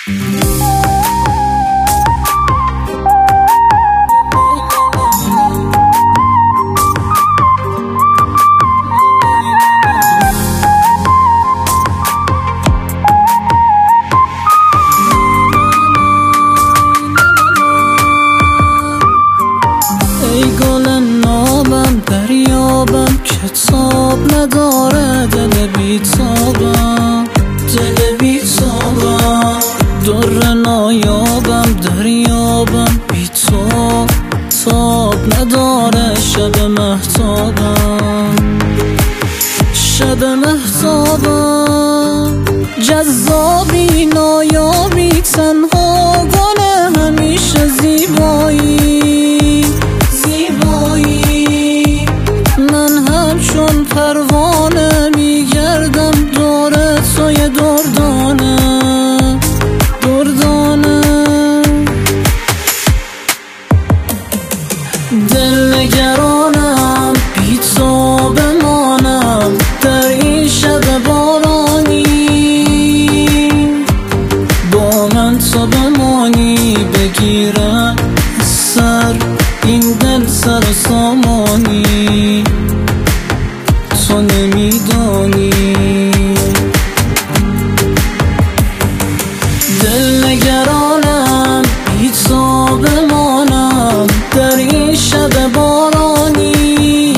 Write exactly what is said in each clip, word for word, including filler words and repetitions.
دریابم کتاب نداره دل بیتابم دل بیتابم در نایابم دریابم بیتاب تاب نداره شب مهتابم شب مهتابم جذابی نایابی تنها گل همیشه زیبایی زیبایی من همچون پروانه میگردم دور توی دردانه دردانه دل نگرانم بی تو بمانم در این شب بارانی با من تو بمانی بگیرم سر این دل سر و سامانی تو نمیدانی دل نگرانم بی تو بمانم در این شب بارانی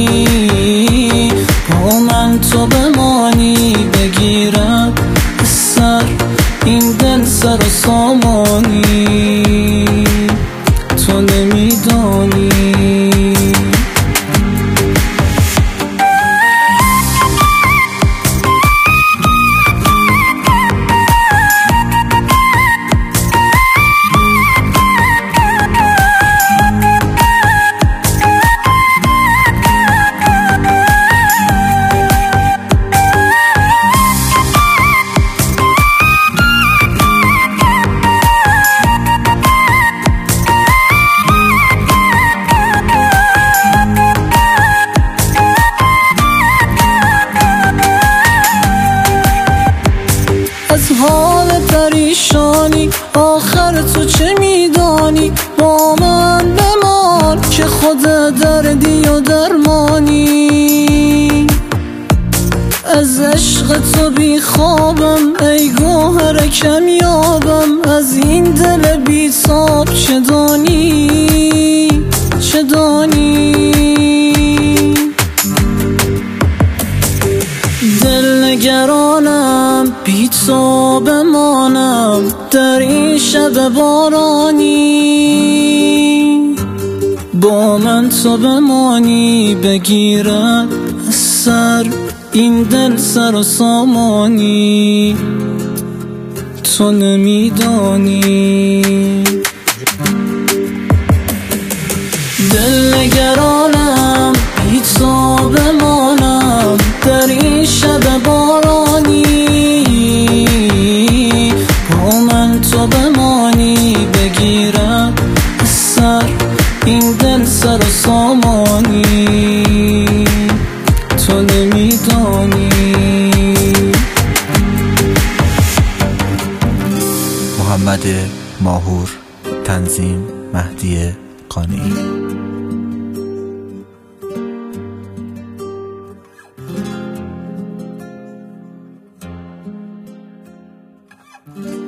با من تو بمانی بگیرم سر این دل سر و سامانی تو نمیدانی از حال پریشانی آخر تو چه میدانی با من بمان که خود دردی و درمانی از عشق تو بی خوابم ای گوهر کمیابم از این دل بی تاب چه دانی چه دانی دل نگرانم بی تو بمانم در این شب بارانی با من تو بمانی بگیرم سر این دل سر و سامانی تو نمیدانی دل نگرانم بی تو بمانم در این شب بارانی با من تو بمانی بگیرم سر این دل سر و سامانی تو نمیدانی محمد ماهور، تنظیم مهدی قانی. Mm-hmm.